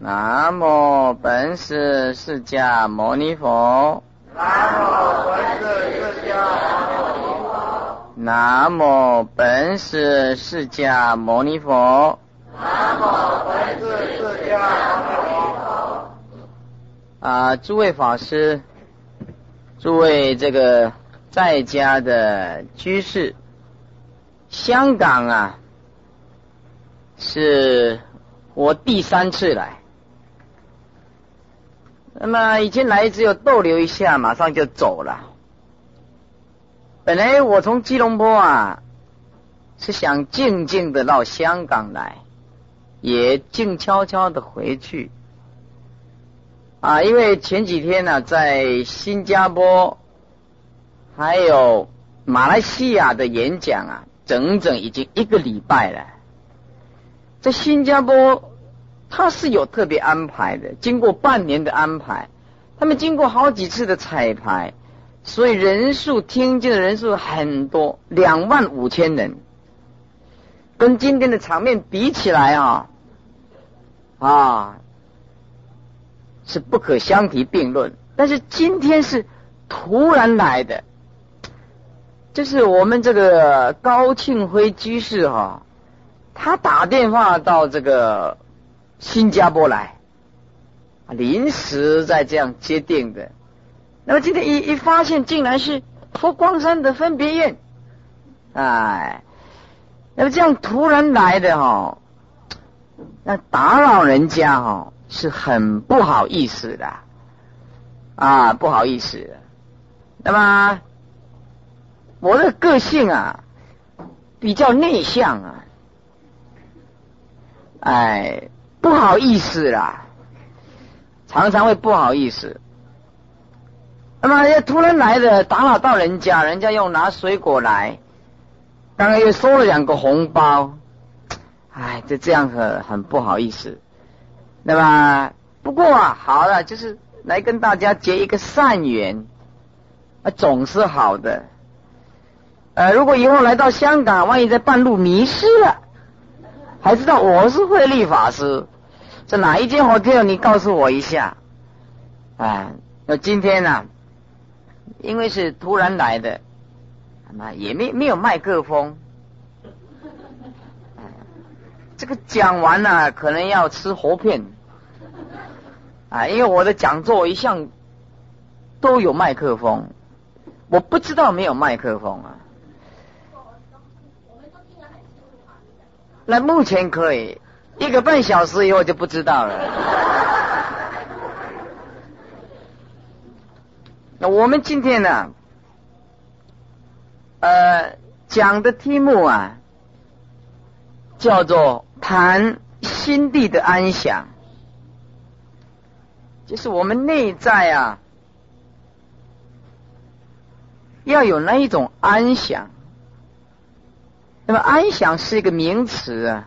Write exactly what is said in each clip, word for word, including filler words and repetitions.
南无本师释迦牟尼佛。 南无本师释迦牟尼佛。 南无本师释迦牟尼佛。 南无本师释迦牟尼佛。 啊，诸位法师，诸位这个在家的居士，香港啊，是我第三次来。那么以前来只有逗留一下，马上就走了。本来我从吉隆坡啊，是想静静的到香港来，也静悄悄的回去。啊，因为前几天呢、啊，在新加坡还有马来西亚的演讲啊，整整已经一个礼拜了。在新加坡，他是有特别安排的，经过半年的安排，他们经过好几次的彩排，所以人数听见的人数很多，两万五千人，跟今天的场面比起来啊，啊，是不可相提并论。但是今天是突然来的，就是我们这个高庆辉居士哈、啊，他打电话到这个新加坡来，临时在这样接定的。那么今天一一发现，竟然是佛光山的分别院，哎，那么这样突然来的哈、哦，那打扰人家哈、哦，是很不好意思的啊，不好意思的。那么我的个性啊，比较内向啊，哎，不好意思啦，常常会不好意思。那么突然来的打扰到人家，人家又拿水果来，刚刚又收了两个红包，哎，就这样很很不好意思。那么不过啊，好了，就是来跟大家结一个善缘，啊，总是好的。呃，如果以后来到香港，万一在半路迷失了，还知道我是慧立法师，在哪一间 hotel 你告诉我一下。啊，那今天呢、啊，因为是突然来的，那也没没有麦克风，这个讲完了、啊、可能要吃活片啊，因为我的讲座一向都有麦克风，我不知道没有麦克风啊。那目前可以，一个半小时以后就不知道了。那我们今天呢，呃，讲的题目啊，叫做谈心地的安详，就是我们内在啊，要有那一种安详。那么安详是一个名词啊，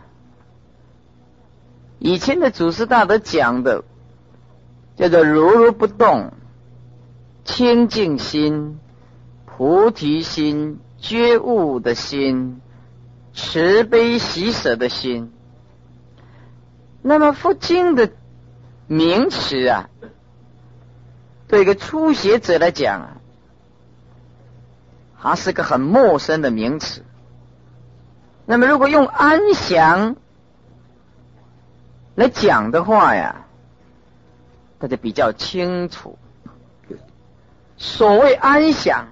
以前的祖师大德讲的叫做如如不动、清净心、菩提心、觉悟的心、慈悲喜舍的心。那么佛经的名词啊，对一个初学者来讲啊，它是个很陌生的名词。那么如果用安详来讲的话呀，大家比较清楚。所谓安详，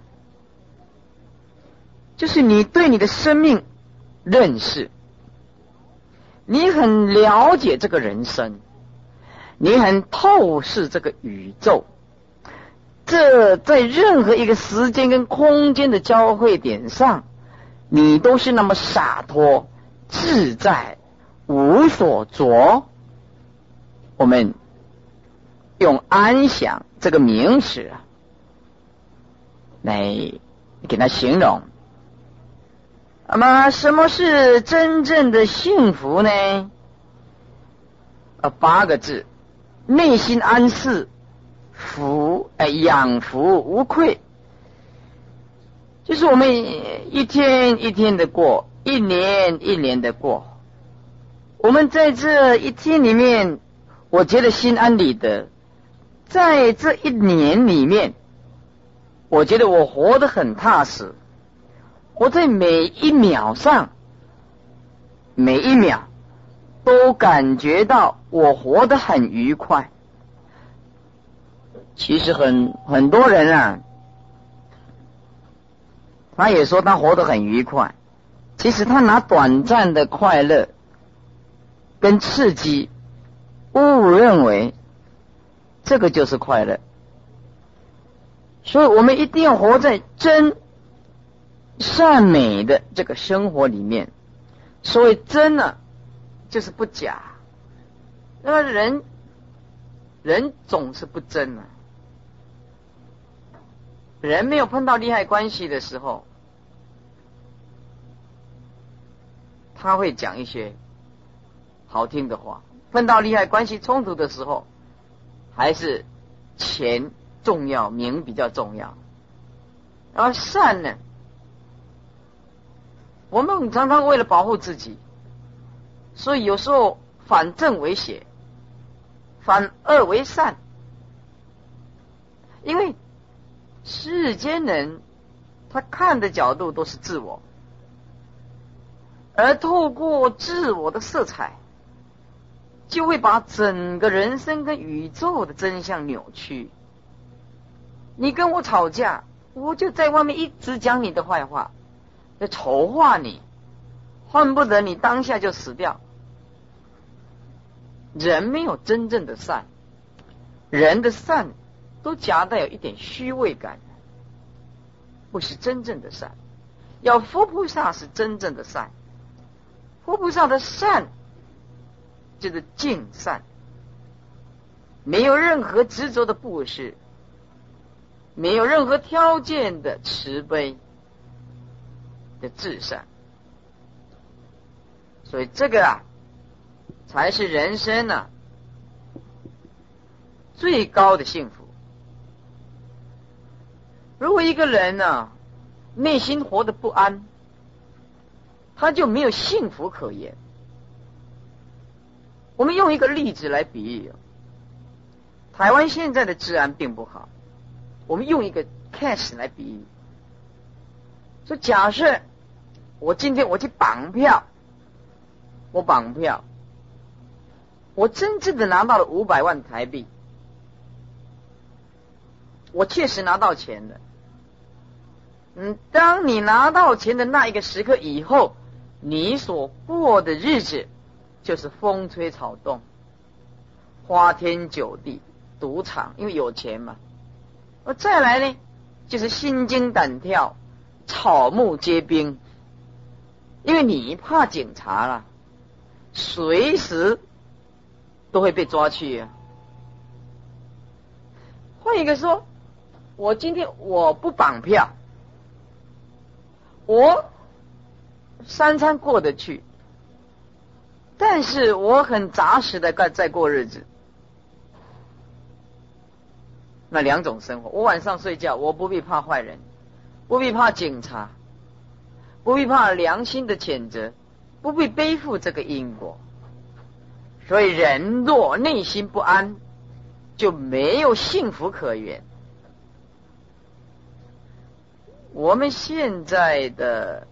就是你对你的生命认识，你很了解这个人生，你很透视这个宇宙，这在任何一个时间跟空间的交汇点上，你都是那么洒脱自在无所着。我们用安详这个名词啊来给它形容。那么什么是真正的幸福呢？呃，八个字：内心安适，福哎养福无愧。就是我们一天一天的过，一年一年的过。我们在这一天里面， 我觉得心安理得。在这一年里面，我觉得我活得很踏实，我在每一秒上，每一秒都感觉到我活得很愉快。其实很很多人啊，他也说他活得很愉快，其实他拿短暂的快乐跟刺激，误认为这个就是快乐。所以我们一定要活在真善美的这个生活里面。所谓真呢、啊，就是不假。那么人人总是不真啊。人没有碰到利害关系的时候，他会讲一些好听的话；碰到利害关系冲突的时候，还是钱重要，名比较重要。而善呢，我们常常为了保护自己，所以有时候反正为邪，反恶为善。因为世间人他看的角度都是自我，而透过自我的色彩，就会把整个人生跟宇宙的真相扭曲。你跟我吵架，我就在外面一直讲你的坏话，就丑化你，恨不得你当下就死掉。人没有真正的善，人的善都夹带有一点虚伪感，不是真正的善。要佛菩萨是真正的善，佛菩萨的善就是净善，没有任何执着的布施，没有任何条件的慈悲的至善。所以这个啊，才是人生啊最高的幸福。如果一个人呢、啊、内心活得不安，他就没有幸福可言。我们用一个例子来比喻，台湾现在的治安并不好，我们用一个 case 来比喻，说假设我今天我去绑票，我绑票，我真正的拿到了五百万台币，我确实拿到钱了。嗯，当你拿到钱的那一个时刻以后，你所过的日子就是风吹草动，花天酒地，赌场，因为有钱嘛。而再来呢，就是心惊胆跳，草木皆兵，因为你怕警察了，随时都会被抓去啊。换一个说，我今天我不绑票，我三餐过得去，但是我很扎实的在过日子。那两种生活，我晚上睡觉，我不必怕坏人，不必怕警察，不必怕良心的谴责，不必背负这个因果。所以人若内心不安，就没有幸福可言。我们现在的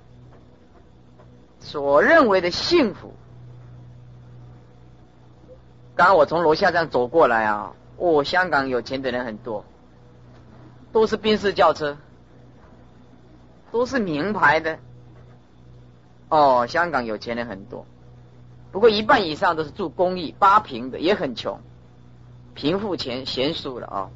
所认为的幸福，刚刚我从楼下这样走过来啊，哦，香港有钱的人很多，都是宾士轿车，都是名牌的。哦，香港有钱人很多，不过一半以上都是住公寓八平的，也很穷，贫富钱悬殊了啊、哦。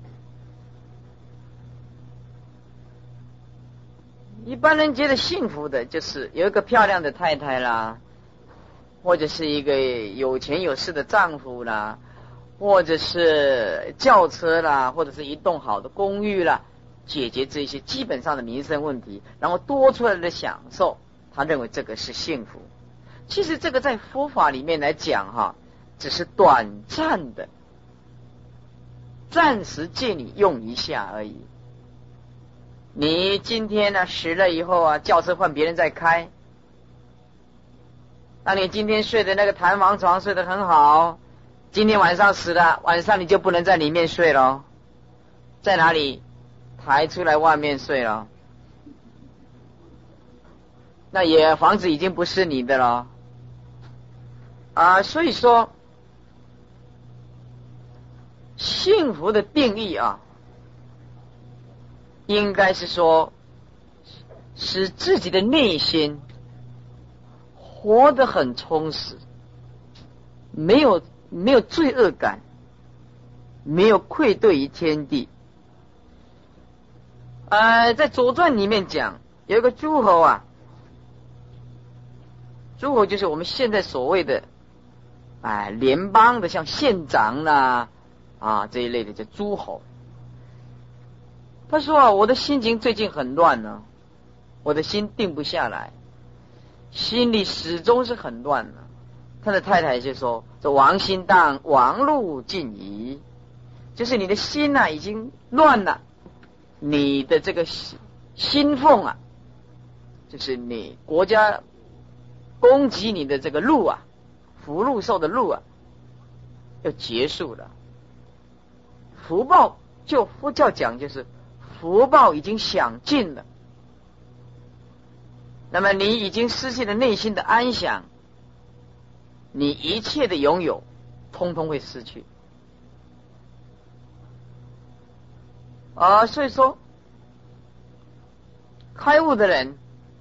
一般人觉得幸福的就是有一个漂亮的太太啦，或者是一个有钱有势的丈夫啦，或者是轿车啦，或者是一栋好的公寓啦，解决这些基本上的民生问题，然后多出来的享受，他认为这个是幸福。其实这个在佛法里面来讲哈，只是短暂的，暂时借你用一下而已。你今天呢死了以后啊，轿车换别人在开，那你今天睡的那个弹簧床睡得很好， 今天晚上死了，晚上你就不能在里面睡了，在哪里？抬出来外面睡了。那也房子已经不是你的了啊，所以说幸福的定义啊，应该是说使自己的内心活得很充实，没有没有罪恶感，没有愧对于天地。呃，在《左传》里面讲，有一个诸侯啊，诸侯就是我们现在所谓的哎联邦的，像县长啦啊这一类的叫诸侯。他说啊，我的心情最近很乱呢，我的心定不下来，心里始终是很乱的。他的太太就说：“这王心荡，王路尽移，就是你的心啊已经乱了，你的这个心凤啊，就是你国家攻击你的这个路啊，福禄寿的路啊，要结束了。福报就佛教讲就是福报已经享尽了，那么你已经失去了内心的安详。”你一切的拥有通通会失去啊！所以说开悟的人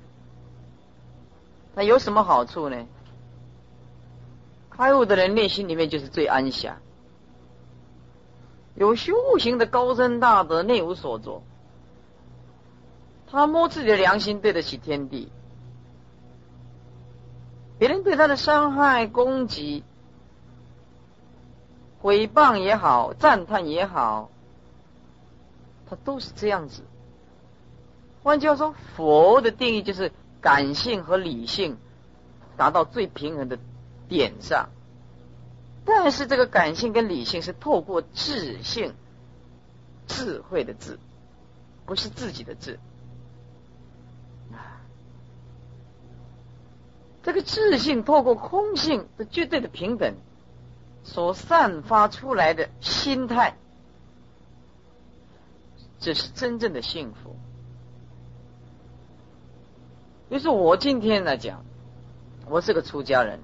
他有什么好处呢？开悟的人内心里面就是最安详，有修行的高深大德内无所着，他摸自己的良心对得起天地，别人对他的伤害、攻击、诽谤也好，赞叹也好，他都是这样子。换句话说，佛的定义就是感性和理性达到最平衡的点上，但是这个感性跟理性是透过智性、智慧的智，不是自己的智。这个智性透过空性的绝对的平等所散发出来的心态，这是真正的幸福。就是我今天来讲，我是个出家人，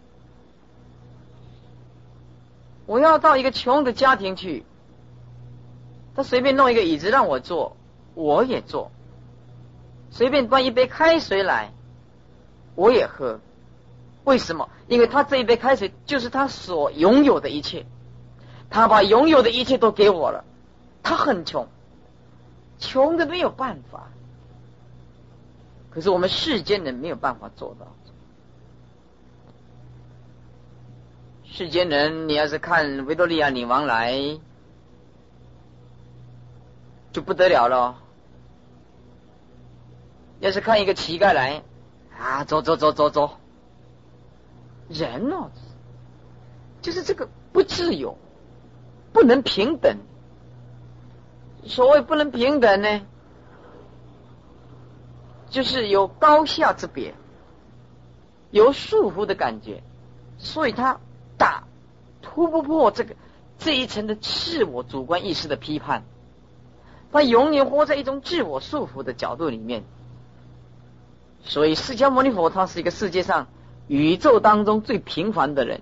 我要到一个穷的家庭去，他随便弄一个椅子让我坐，我也坐；随便端一杯开水来，我也喝。为什么？因为他这一杯开水就是他所拥有的一切，他把拥有的一切都给我了。他很穷，穷的没有办法，可是我们世间人没有办法做到。世间人，你要是看维多利亚女王来就不得了了，要是看一个乞丐来啊，走走走走走，人哦，就是这个不自由，不能平等。所谓不能平等呢，就是有高下之别，有束缚的感觉，所以他打突不破这个这一层的自我主观意识的批判，他永远活在一种自我束缚的角度里面。所以释迦牟尼佛他是一个世界上宇宙当中最平凡的人，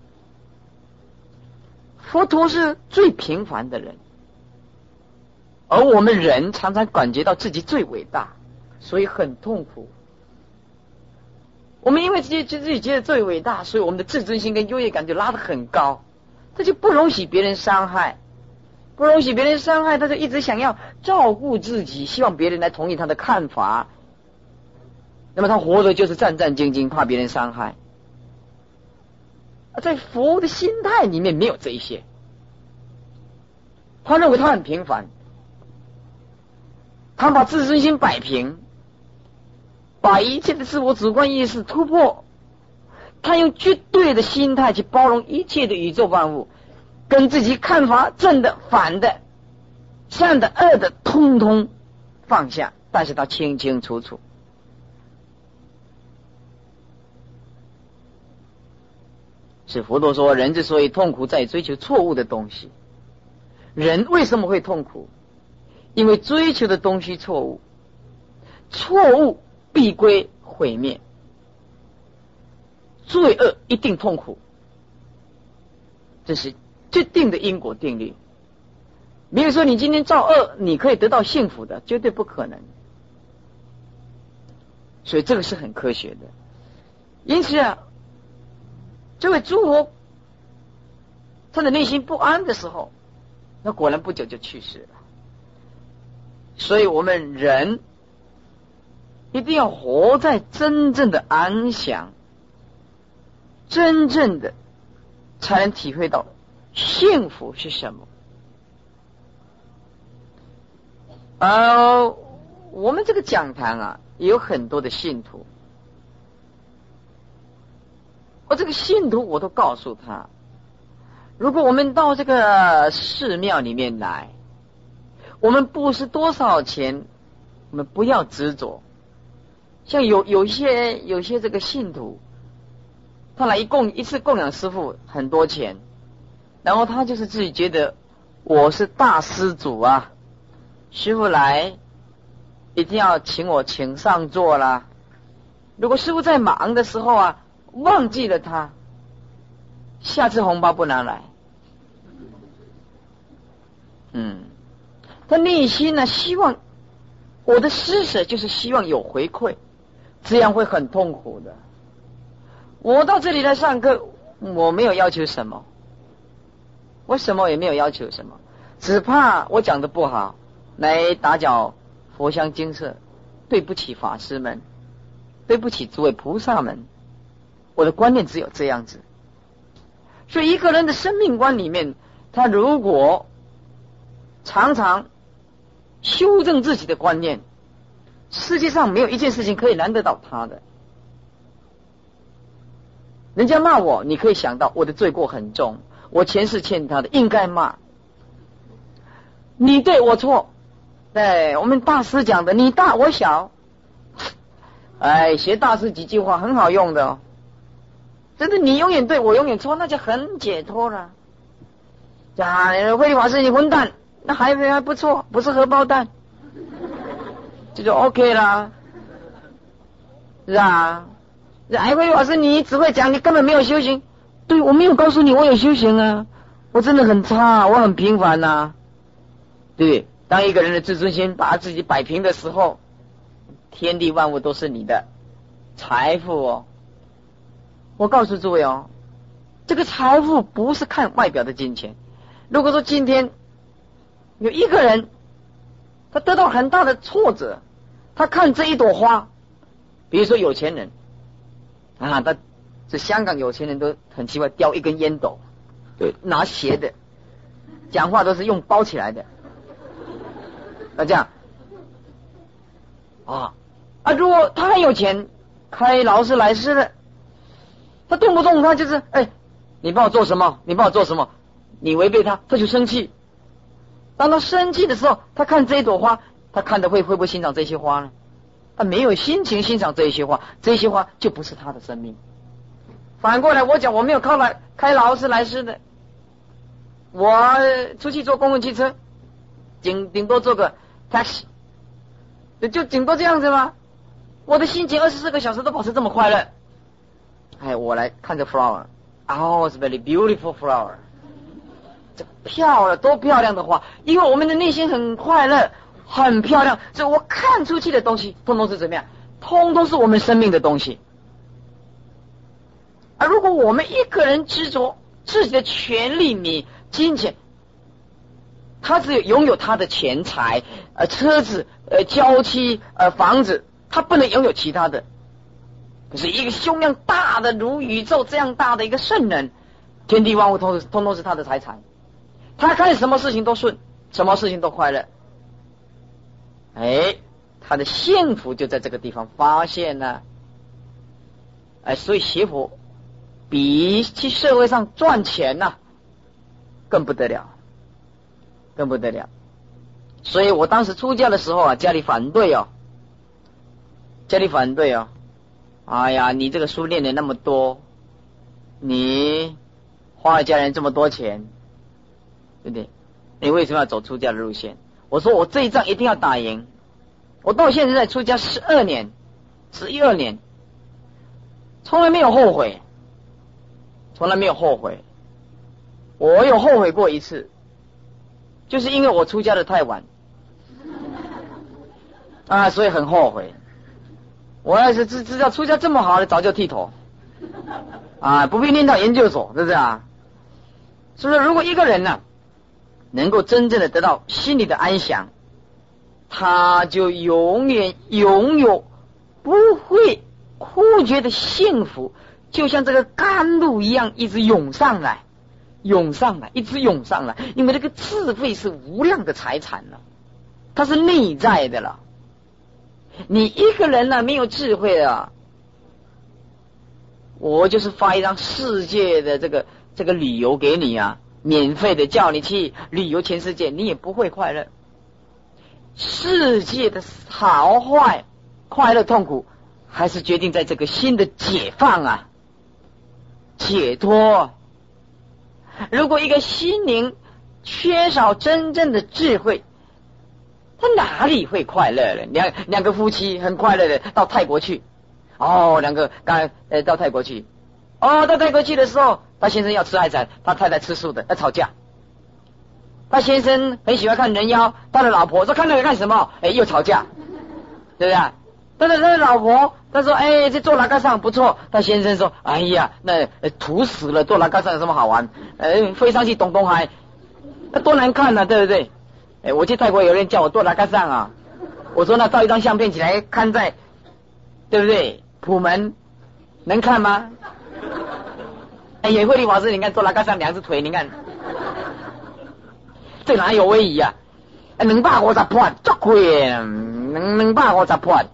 佛陀是最平凡的人，而我们人常常感觉到自己最伟大，所以很痛苦。我们因为自己自己觉得最伟大，所以我们的自尊心跟优越感就拉得很高，他就不容许别人伤害，不容许别人伤害，他就一直想要照顾自己，希望别人来同意他的看法。那么他活的就是战战兢兢，怕别人伤害。在佛的心态里面没有这一些，他认为他很平凡，他把自尊心摆平，把一切的自我主观意识突破，他用绝对的心态去包容一切的宇宙万物，跟自己看法正的、反的、善的、恶的通通放下，但是他清清楚楚。 是佛陀说，人之所以痛苦，在于追求错误的东西。人为什么会痛苦？因为追求的东西错误，错误必归毁灭，罪恶一定痛苦，这是决定的因果定律。没有说你今天造恶，你可以得到幸福的，绝对不可能。所以这个是很科学的。因此啊，这位诸佛他的内心不安的时候，那果然不久就去世了。所以我们人一定要活在真正的安详，真正的才能体会到幸福是什么。呃，我们这个讲坛啊，也有很多的信徒，我这个信徒我都告诉他，如果我们到这个寺庙里面来，我们布施多少钱，我们不要执着。像有有一些有些这个信徒，他来一供一次供养师父很多钱，然后他就是自己觉得我是大施主啊，师父来一定要请我请上座啦。如果师父在忙的时候啊，忘记了他，下次红包不拿来。嗯，他内心呢，希望我的施舍就是希望有回馈，这样会很痛苦的。我到这里来上课，我没有要求什么，我什么也没有要求什么，只怕我讲的不好，来打搅佛香精舍，对不起法师们，对不起诸位菩萨们，我的观念只有这样子。所以一个人的生命观里面，他如果常常修正自己的观念，世界上没有一件事情可以难得到他的。人家骂我，你可以想到我的罪过很重，我前世欠他的，应该骂。你对我错，对，我们大师讲的，你大我小。哎，学大师几句话很好用的哦。真的，你永远对我永远错，那就很解脱了。啊，慧律法师你混蛋，那还还不错，不是荷包蛋，这就 OK 啦，是啊。哎，慧律法师你只会讲，你根本没有修行。对，我没有告诉你我有修行啊，我真的很差，我很平凡啊。对不对？当一个人的自尊心把自己摆平的时候，天地万物都是你的财富哦。我告诉诸位哦，这个财富不是看外表的金钱。如果说今天有一个人他得到很大的挫折，他看这一朵花，比如说有钱人啊，他这香港有钱人都很奇怪，叼一根烟斗，对，拿斜的，讲话都是用包起来的，那这样啊啊，如果他很有钱，开劳斯莱斯的，他动不动他就是哎，你帮我做什么？你帮我做什么？你违背他，他就生气。当他生气的时候，他看这一朵花，他看的会会不会欣赏这些花呢？他没有心情欣赏这些花，这些花就不是他的生命。反过来，我讲我没有开来开劳斯莱斯的，我出去坐公共汽车，顶顶多坐个 taxi， 就顶多这样子吗？我的心情二十四个小时都保持这么快乐。哎，我来看这 flower， oh, it's very beautiful flower， 这漂亮，多漂亮的花！因为我们的内心很快乐，很漂亮，所以我看出去的东西，通通是怎么样？通通是我们生命的东西。而如果我们一个人执着自己的权利、你金钱，他只有拥有他的钱财、呃车子、呃娇妻、呃房子，他不能拥有其他的。可是一个胸量大的如宇宙这样大的一个圣人，天地万物通通通是他的财产，他看什么事情都顺，什么事情都快乐。哎，他的幸福就在这个地方发现了。哎，所以学佛比去社会上赚钱呐、啊、更不得了，更不得了。所以我当时出家的时候啊，家里反对哦，家里反对哦。哎呀，你这个书念的那么多， 你花了家人这么多钱，对不对？你为什么要走出家的路线？我说我这一仗一定要打赢。我到现在出家十二年，十一二年，从来没有后悔，从来没有后悔。我有后悔过一次，就是因为我出家的太晚啊，所以很后悔。我要是知知道出家这么好的，早就剃头啊，不必念到研究所，是不是啊？所以说，如果一个人呢、啊，能够真正的得到心里的安详，他就永远拥有不会枯竭的幸福，就像这个甘露一样，一直涌上来，涌上来，一直涌上来。因为这个智慧是无量的财产了，它是内在的了。你一个人呢、啊、没有智慧啊，我就是发一张世界的这个这个旅游给你啊，免费的叫你去旅游全世界，你也不会快乐。世界的好坏、快乐、痛苦，还是决定在这个心的解放啊，解脱。如果一个心灵缺少真正的智慧，他哪里会快乐了？两两个夫妻很快乐的到泰国去，哦，两个刚呃到泰国去，哦，到泰国去的时候，他先生要吃海产，他太太吃素的，要吵架。他先生很喜欢看人妖，他的老婆说看那个干什么？哎，又吵架，对不对？但是他的老婆他说哎，这做拉嘎上不错。他先生说哎呀，那土死了，做拉嘎上有什么好玩？哎，飞上去东东海，那多难看啊，对不对？哎，我去泰国有人叫我做拉嘎上啊，我说那照一张相片起来看在，对不对？普门能看吗？哎呀，慧理法师，你看做拉嘎上两只腿，你看。这哪有威仪啊？两百五十盘，足贵，两两百五十盘。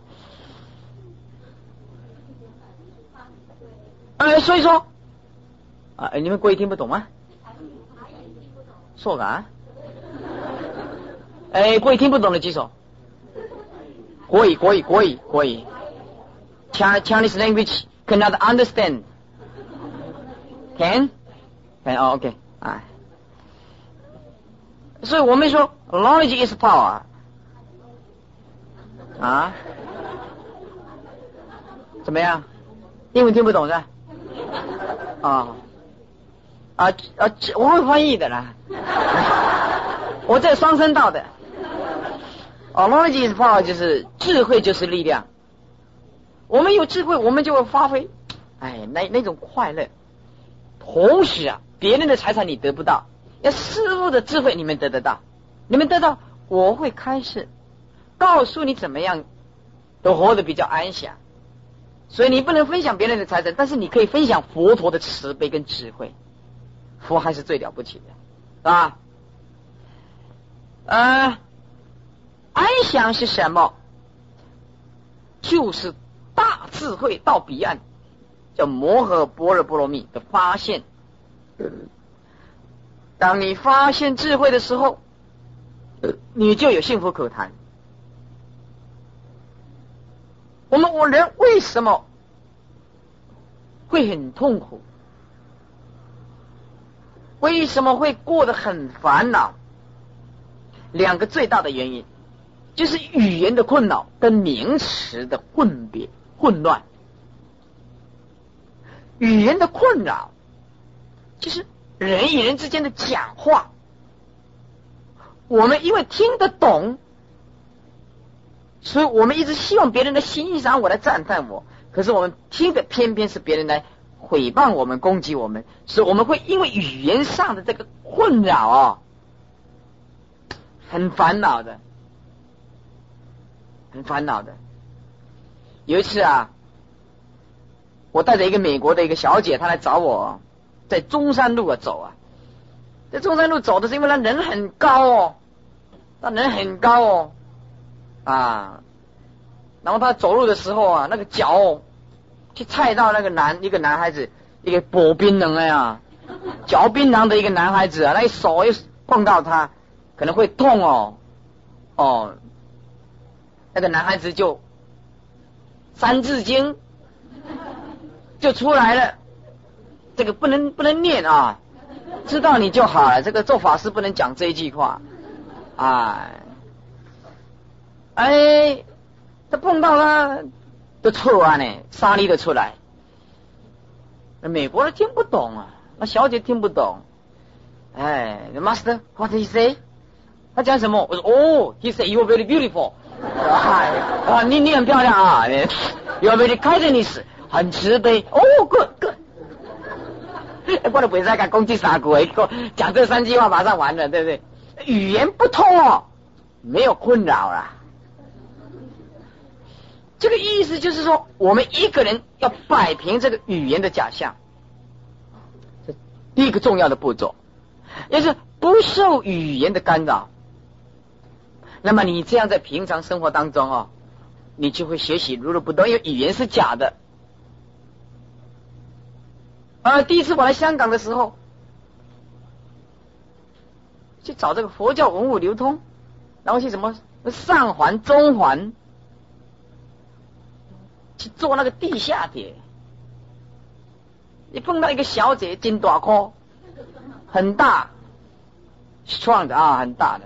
呃，所以说，啊，你们国语听不懂吗？说啥？哎，国语听不懂的举手。国语，国语，国语，国语。Chinese language cannot understand. Can? Can? Oh, okay. 啊。所以我们说 knowledge is power 啊，怎么样？英文听不懂是吧？啊啊啊！我会翻译的啦，我这双声道的。哦 knowledge is power 就是智慧就是力量。我们有智慧，我们就会发挥，哎，那那种快乐。同时啊，别人的财产你得不到。要师父的智慧你们得得到，你们得到我会开示告诉你怎么样都活得比较安详。所以你不能分享别人的财产，但是你可以分享佛陀的慈悲跟智慧。佛还是最了不起的，是吧？呃，安详是什么？就是大智慧到彼岸，叫摩诃般若波罗蜜的发现。当你发现智慧的时候，你就有幸福可谈。我们我人为什么会很痛苦？为什么会过得很烦恼？两个最大的原因，就是语言的困扰跟名词的混别混乱。语言的困扰就是人与人之间的讲话，我们因为听得懂，所以我们一直希望别人来欣赏我，来赞叹我。可是我们听的偏偏是别人来诽谤我们、攻击我们，所以我们会因为语言上的这个困扰哦，很烦恼的，很烦恼的。有一次啊，我带着一个美国的一个小姐，她来找我。在中山路啊走啊，在中山路走的是因为他人很高哦，他人很高哦啊，然后他走路的时候啊，那个脚、哦、去踩到那个男一个男孩子，一个薄槟榔的呀，嚼槟榔的一个男孩子啊，那手又碰到他，可能会痛哦哦，那个男孩子就三字经就出来了。 这个不能不能念啊，知道你就好了。这个做法师不能讲这一句话，哎，哎，他碰到他都错啊呢，沙粒的出来。那美国人听不懂啊，那小姐听不懂。哎 ，Master, what did he say？ 他讲什么？我说哦 ，He said you are very beautiful。啊，你你很漂亮啊 ，You are very kindness， 很慈悲。哦 ，good good。我都不会再讲攻击傻鬼，讲这三句话马上完了，对不对？语言不通哦，没有困扰啦。这个意思就是说，我们一个人要摆平这个语言的假象，这第一个重要的步骤，也就是不受语言的干扰。那么你这样在平常生活当中哦，你就会学习如如不动，因为语言是假的。呃，第一次我来香港的时候，去找这个佛教文物流通，然后去什么上环、中环，去做那个地下铁。你碰到一个小姐，金大颗，很大 ，strong 的啊，很大的。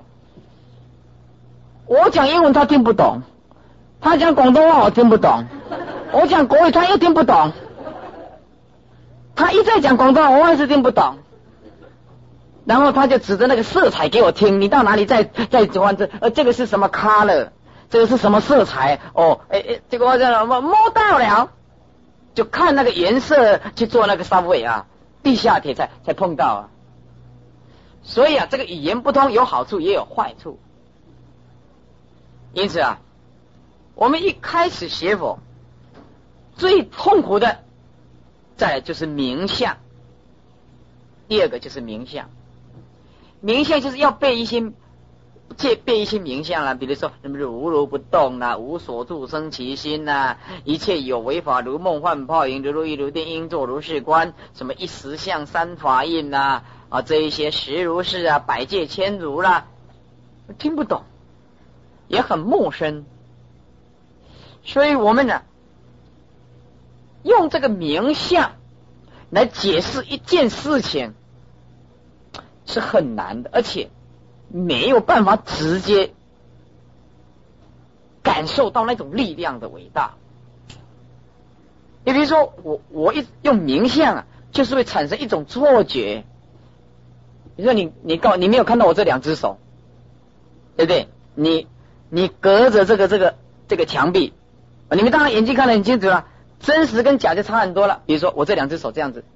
我讲英文他听不懂，他讲广东话我听不懂，我讲国语他又听不懂。他一再讲广东话，我还是听不懂。然后他就指着那个色彩给我听，你到哪里再再转这呃这个是什么 color， 这个是什么色彩？哦，哎哎，这个我这摸摸到了，就看那个颜色去做那个 subway 啊，地下铁才才碰到啊。所以啊，这个语言不通有好处也有坏处。因此啊，我们一开始学佛，最痛苦的，再来就是名相。第二个就是名相，名相就是要背一些，借背一些名相啦，比如说什么如如不动啦，无所住生其心啦，一切有为法如梦幻泡影，如如意如电，应作如是观，什么一实相三法印啦，啊这一些实如是啊，百界千如啦，听不懂。也很陌生，所以我们呢，用这个名相来解释一件事情是很难的，而且没有办法直接感受到那种力量的伟大。你比如说，我我一用名相啊，就是会产生一种错觉。你说你你告你没有看到我这两只手，对不对？你你隔着这个这个这个墙壁，你们当然眼睛看得很清楚了，真实跟假就差很多了。比如说我这两只手这样子，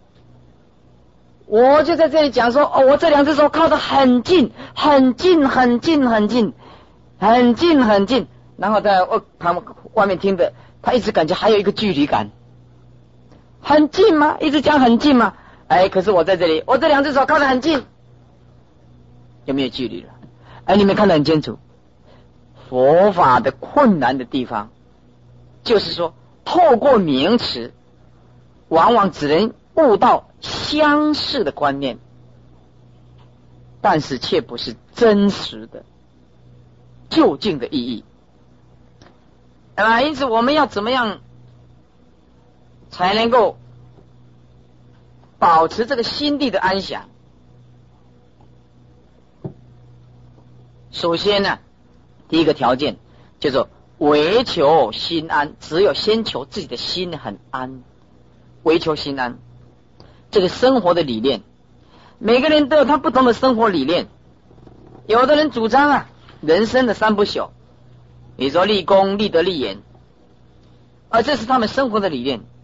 我就在这里讲说，哦，我这两只手靠得很近，很近，很近，很近，很近，很近。然后在我旁外面听的，他一直感觉还有一个距离感，很近吗？一直讲很近吗？哎，可是我在这里，我这两只手靠得很近，有没有距离了？哎，你们看得很清楚。佛法的困难的地方，就是说，透过名词，往往只能悟到相似的观念，但是却不是真实的、究竟的意义。啊，因此我们要怎么样才能够保持这个心地的安详？首先呢，第一个条件叫做唯求心安，只有先求自己的心很安，唯求心安。这个生活的理念，每个人都有他不同的生活理念。有的人主张啊，人生的三不朽，比如说立功、立德、立言，而这是他们生活的理念。